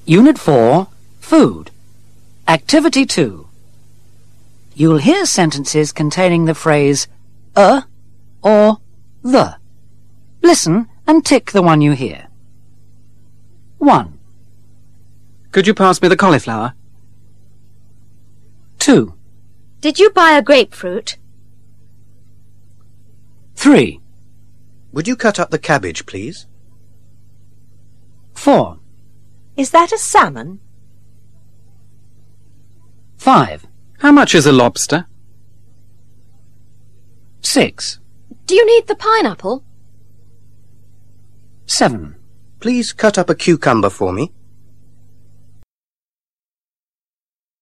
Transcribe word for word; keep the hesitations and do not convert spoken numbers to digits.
Unit four, Food. Activity two. You'll hear sentences containing the phrase a or the. Listen and tick the one you hear. one. Could you pass me the cauliflower? two. Did you buy a grapefruit? three. Would you cut up the cabbage, please? four. Is that a salmon? five. How much is a lobster? six. Do you need the pineapple? seven. Please cut up a cucumber for me.